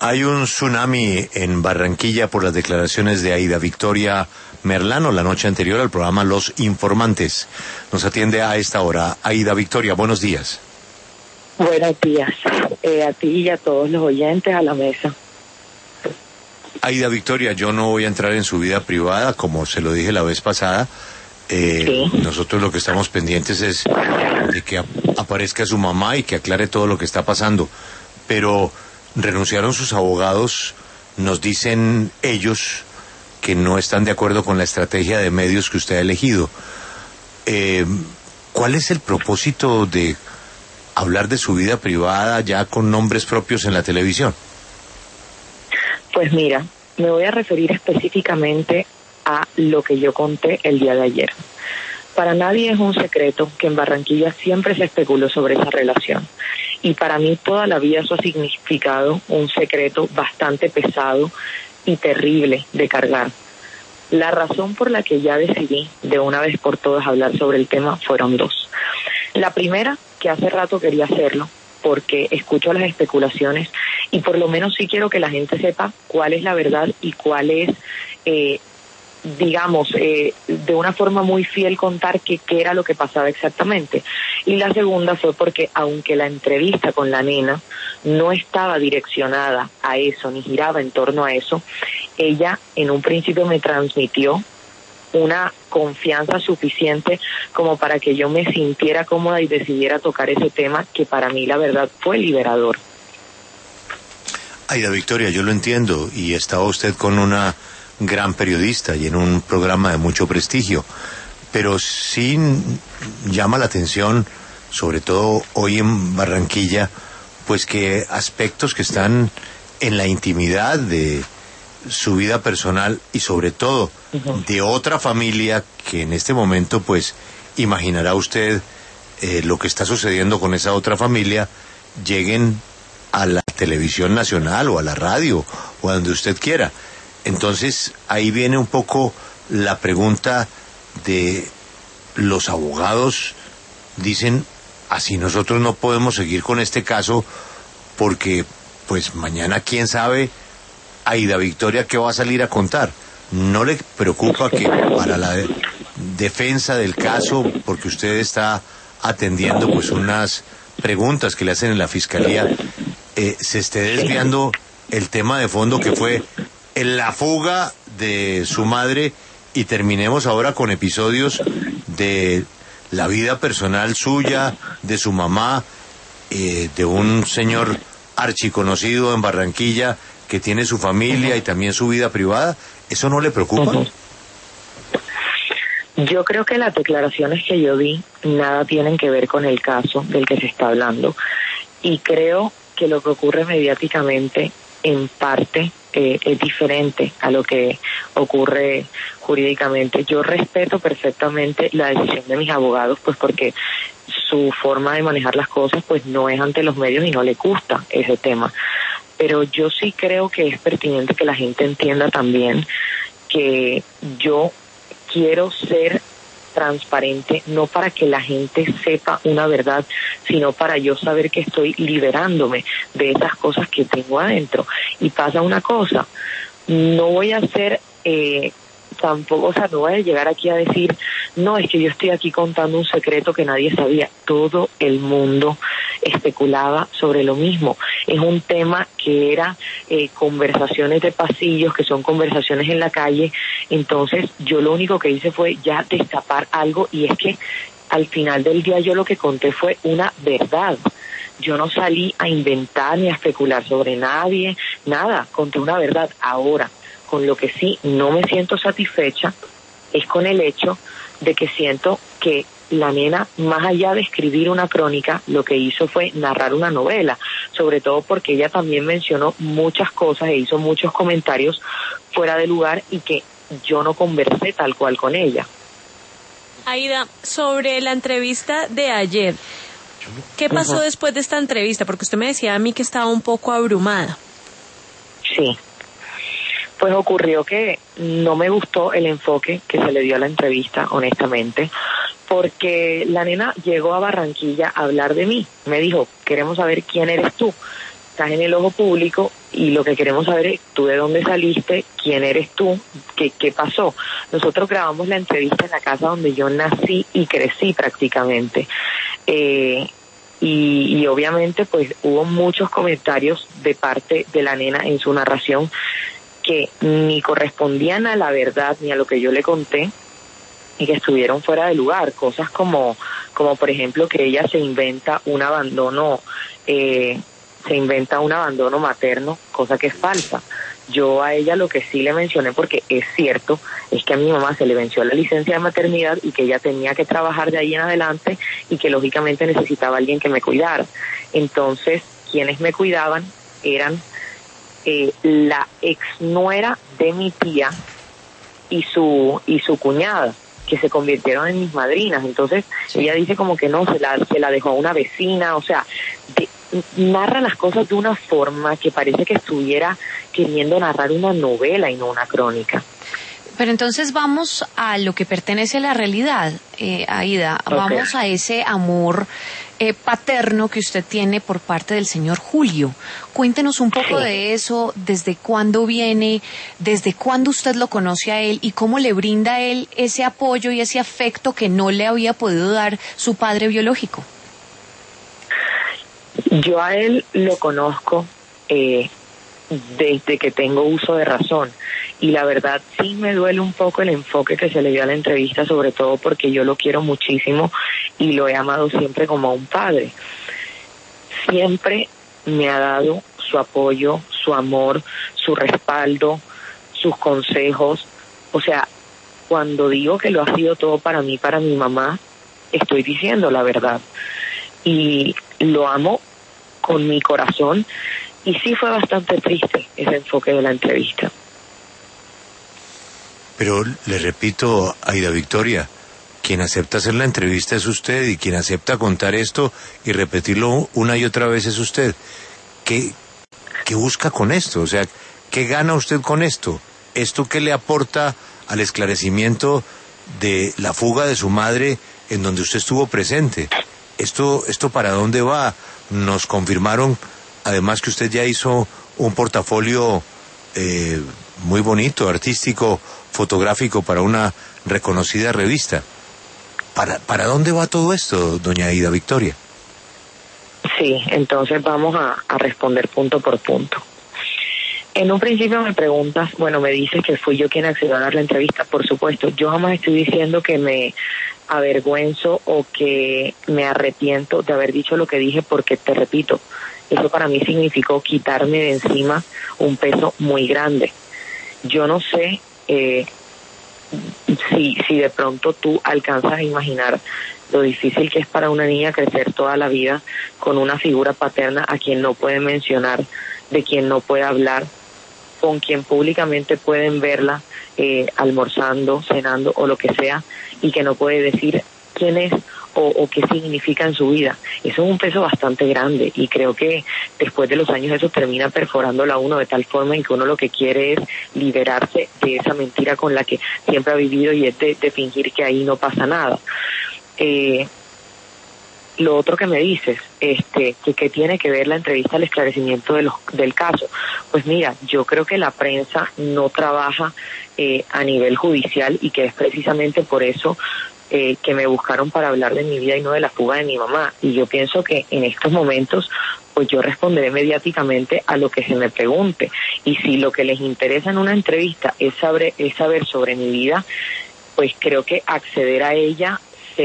Hay un tsunami en Barranquilla por las declaraciones de Aida Victoria Merlano la noche anterior al programa Los Informantes. Nos atiende a esta hora Aida Victoria. Buenos días. Buenos días a ti y a todos los oyentes, a la mesa. Aida Victoria, yo no voy a entrar en su vida privada, como se lo dije la vez pasada. Sí. Nosotros lo que estamos pendientes es de que aparezca su mamá y que aclare todo lo que está pasando. Pero renunciaron sus abogados, nos dicen ellos que no están de acuerdo con la estrategia de medios que usted ha elegido. ¿Cuál es el propósito de hablar de su vida privada ya con nombres propios en la televisión? Pues mira, me voy a referir específicamente a lo que yo conté el día de ayer. Para nadie es un secreto que en Barranquilla siempre se especuló sobre esa relación. Y para mí toda la vida eso ha significado un secreto bastante pesado y terrible de cargar. La razón por la que ya decidí de una vez por todas hablar sobre el tema fueron dos. La primera, que hace rato quería hacerlo, porque escucho las especulaciones y por lo menos sí quiero que la gente sepa cuál es la verdad y cuál es, de una forma muy fiel contar qué era lo que pasaba exactamente. Y la segunda fue porque aunque la entrevista con la nena no estaba direccionada a eso, ni giraba en torno a eso, ella en un principio me transmitió una confianza suficiente como para que yo me sintiera cómoda y decidiera tocar ese tema que para mí la verdad fue liberador. Aida Victoria, yo lo entiendo, y estaba usted con una gran periodista y en un programa de mucho prestigio, pero sí llama la atención, sobre todo hoy en Barranquilla, pues que aspectos que están en la intimidad de su vida personal y sobre todo de otra familia que en este momento pues imaginará usted lo que está sucediendo con esa otra familia, lleguen a la televisión nacional o a la radio o a donde usted quiera. Entonces ahí viene un poco la pregunta de los abogados. Dicen, así nosotros no podemos seguir con este caso porque pues mañana quién sabe Aida Victoria qué va a salir a contar. ¿No le preocupa que para la defensa del caso, porque usted está atendiendo pues unas preguntas que le hacen en la fiscalía, se esté desviando el tema de fondo que fue la fuga de su madre y terminemos ahora con episodios de la vida personal suya, de su mamá, de un señor archiconocido en Barranquilla que tiene su familia y también su vida privada? ¿Eso no le preocupa? Yo creo que las declaraciones que yo di nada tienen que ver con el caso del que se está hablando y creo que lo que ocurre mediáticamente en parte es diferente a lo que ocurre jurídicamente. Yo respeto perfectamente la decisión de mis abogados, pues porque su forma de manejar las cosas pues no es ante los medios y no le gusta ese tema. Pero yo sí creo que es pertinente que la gente entienda también que yo quiero ser transparente, no para que la gente sepa una verdad, sino para yo saber que estoy liberándome de esas cosas que tengo adentro. Y pasa una cosa, no voy a ser tampoco, o sea, no voy a llegar aquí a decir, no, es que yo estoy aquí contando un secreto que nadie sabía. Todo el mundo especulaba sobre lo mismo. Es un tema que era conversaciones de pasillos, que son conversaciones en la calle. Entonces yo lo único que hice fue ya destapar algo, y es que al final del día yo lo que conté fue una verdad. Yo no salí a inventar ni a especular sobre nadie, nada, conté una verdad. Ahora, con lo que sí no me siento satisfecha es con el hecho de que siento que la nena, más allá de escribir una crónica, lo que hizo fue narrar una novela, sobre todo porque ella también mencionó muchas cosas e hizo muchos comentarios fuera de lugar y que yo no conversé tal cual con ella. Aida, sobre la entrevista de ayer, ¿qué pasó después de esta entrevista? Porque usted me decía a mí que estaba un poco abrumada. Sí. Pues ocurrió que no me gustó el enfoque que se le dio a la entrevista, honestamente, porque la nena llegó a Barranquilla a hablar de mí. Me dijo, queremos saber quién eres tú. estás en el ojo público y lo que queremos saber es tú de dónde saliste, quién eres tú, qué pasó. Nosotros grabamos la entrevista en la casa donde yo nací y crecí prácticamente. Y obviamente pues hubo muchos comentarios de parte de la nena en su narración que ni correspondían a la verdad ni a lo que yo le conté y que estuvieron fuera de lugar. Cosas como por ejemplo que ella se inventa un abandono materno, cosa que es falsa. Yo a ella lo que sí le mencioné, porque es cierto, es que a mi mamá se le venció la licencia de maternidad y que ella tenía que trabajar de ahí en adelante y que lógicamente necesitaba alguien que me cuidara. Entonces, quienes me cuidaban eran la exnuera de mi tía y su cuñada, que se convirtieron en mis madrinas. Entonces, ella dice como que no, se la dejó a una vecina, o sea, narra las cosas de una forma que parece que estuviera queriendo narrar una novela y no una crónica. Pero entonces vamos a lo que pertenece a la realidad, Aida. Okay. Vamos a ese amor paterno que usted tiene por parte del señor Julio. Cuéntenos un poco de eso, desde cuándo viene, desde cuándo usted lo conoce a él y cómo le brinda a él ese apoyo y ese afecto que no le había podido dar su padre biológico. Yo a él lo conozco desde que tengo uso de razón y la verdad sí me duele un poco el enfoque que se le dio a la entrevista, sobre todo porque yo lo quiero muchísimo y lo he amado siempre como a un padre. Siempre me ha dado su apoyo, su amor, su respaldo, sus consejos. O sea, cuando digo que lo ha sido todo para mí, para mi mamá, estoy diciendo la verdad. Y lo amo con mi corazón y sí fue bastante triste ese enfoque de la entrevista. Pero le repito, Aida Victoria, quien acepta hacer la entrevista es usted y quien acepta contar esto y repetirlo una y otra vez es usted. ¿Qué busca con esto? O sea, ¿qué gana usted con esto? ¿Esto qué le aporta al esclarecimiento de la fuga de su madre en donde usted estuvo presente? ¿Esto para dónde va? Nos confirmaron, además, que usted ya hizo un portafolio muy bonito, artístico, fotográfico para una reconocida revista. ¿Para dónde va todo esto, doña Aida Victoria? Sí, entonces vamos a responder punto por punto. En un principio me preguntas, me dices que fui yo quien accedió a dar la entrevista. Por supuesto, yo jamás estoy diciendo que me avergüenzo o que me arrepiento de haber dicho lo que dije, porque te repito, eso para mí significó quitarme de encima un peso muy grande. Yo no sé si de pronto tú alcanzas a imaginar lo difícil que es para una niña crecer toda la vida con una figura paterna a quien no puede mencionar, de quien no puede hablar, con quien públicamente pueden verla almorzando, cenando o lo que sea, y que no puede decir quién es o qué significa en su vida. Eso es un peso bastante grande y creo que después de los años eso termina perforándola a uno de tal forma en que uno lo que quiere es liberarse de esa mentira con la que siempre ha vivido y es de fingir que ahí no pasa nada. Lo otro que me dices, que tiene que ver la entrevista al esclarecimiento del caso. Pues mira, yo creo que la prensa no trabaja a nivel judicial y que es precisamente por eso que me buscaron para hablar de mi vida y no de la fuga de mi mamá. Y yo pienso que en estos momentos pues yo responderé mediáticamente a lo que se me pregunte. Y si lo que les interesa en una entrevista es saber sobre mi vida, pues creo que acceder a ella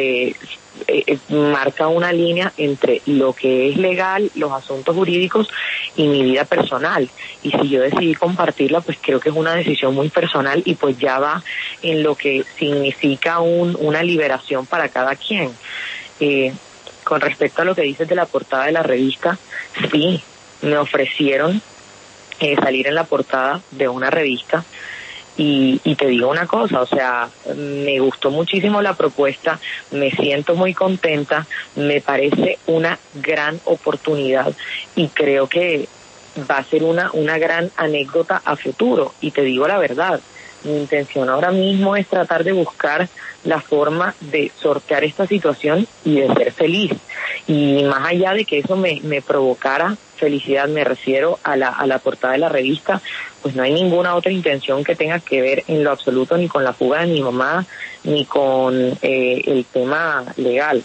marca una línea entre lo que es legal, los asuntos jurídicos y mi vida personal. Y si yo decidí compartirla, pues creo que es una decisión muy personal y pues ya va en lo que significa una liberación para cada quien. Con respecto a lo que dices de la portada de la revista, sí, me ofrecieron salir en la portada de una revista. Y te digo una cosa, o sea, me gustó muchísimo la propuesta, me siento muy contenta, me parece una gran oportunidad y creo que va a ser una gran anécdota a futuro. Y te digo la verdad, mi intención ahora mismo es tratar de buscar la forma de sortear esta situación y de ser feliz. Y más allá de que eso me provocara felicidad, me refiero a la portada de la revista, pues no hay ninguna otra intención que tenga que ver en lo absoluto ni con la fuga de mi mamá, ni con el tema legal.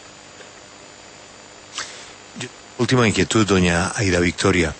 Última inquietud, doña Aida Victoria,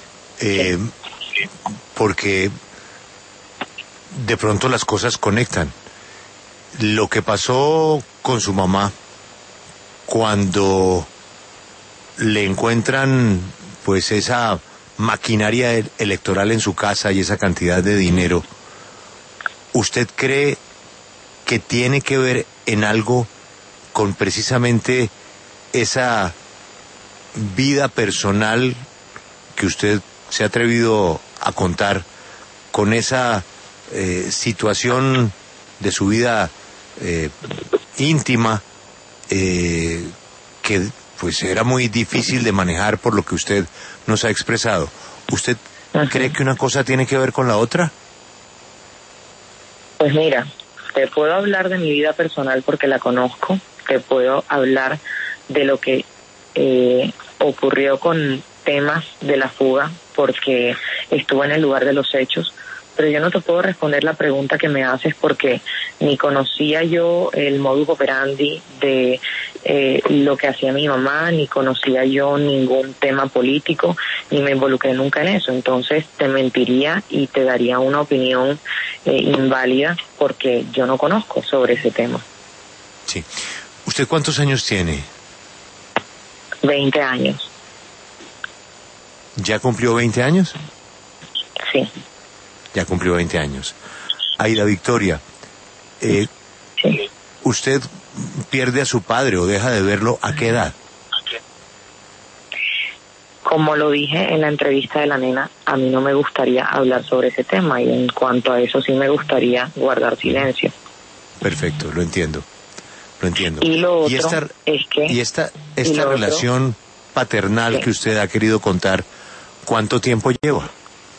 porque de pronto las cosas conectan. Lo que pasó con su mamá cuando le encuentran pues esa maquinaria electoral en su casa y esa cantidad de dinero, ¿usted cree que tiene que ver en algo con precisamente esa vida personal que usted se ha atrevido a contar, con esa situación de su vida íntima que pues era muy difícil de manejar por lo que usted nos ha expresado? ¿Usted cree que una cosa tiene que ver con la otra? Pues mira, te puedo hablar de mi vida personal porque la conozco, te puedo hablar de lo que ocurrió con temas de la fuga porque estuve en el lugar de los hechos, pero yo no te puedo responder la pregunta que me haces porque ni conocía yo el modus operandi de lo que hacía mi mamá, ni conocía yo ningún tema político, ni me involucré nunca en eso. Entonces te mentiría y te daría una opinión inválida porque yo no conozco sobre ese tema. Sí. ¿Usted cuántos años tiene? 20 años. ¿Ya cumplió 20 años? Sí. Ya cumplió 20 años. Aida Victoria, Sí. ¿usted pierde a su padre o deja de verlo a qué edad? Como lo dije en la entrevista de la nena, a mí no me gustaría hablar sobre ese tema y en cuanto a eso sí me gustaría guardar silencio. Perfecto, lo entiendo. Y lo otro es que... Y esta relación paternal que usted ha querido contar, ¿cuánto tiempo lleva?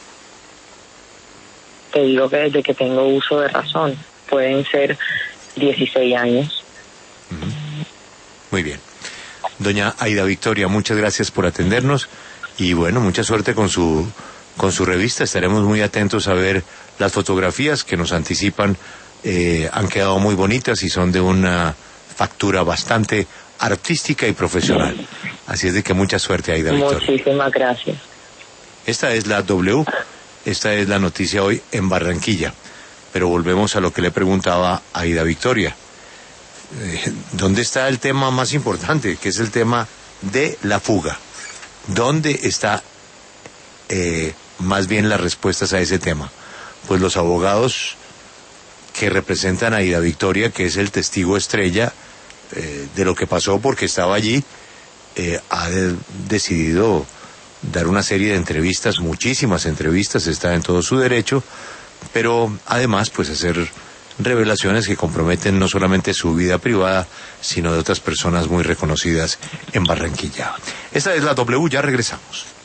Te digo que desde que tengo uso de razón, pueden ser 16 años. Muy bien. Doña Aida Victoria, muchas gracias por atendernos y bueno, mucha suerte con su revista. Estaremos muy atentos a ver las fotografías que nos anticipan. Han quedado muy bonitas y son de una factura bastante artística y profesional. Así es de que mucha suerte, Aida Victoria. Muchísimas gracias. Esta es la W. Esta es la noticia hoy en Barranquilla. Pero volvemos a lo que le preguntaba a Aida Victoria. ¿Dónde está el tema más importante, que es el tema de la fuga? ¿Dónde está más bien las respuestas a ese tema? Pues los abogados que representan a Aida Victoria, que es el testigo estrella de lo que pasó porque estaba allí, ha decidido dar una serie de entrevistas, muchísimas entrevistas, está en todo su derecho, pero además pues hacer revelaciones que comprometen no solamente su vida privada, sino de otras personas muy reconocidas en Barranquilla. Esta es la W, ya regresamos.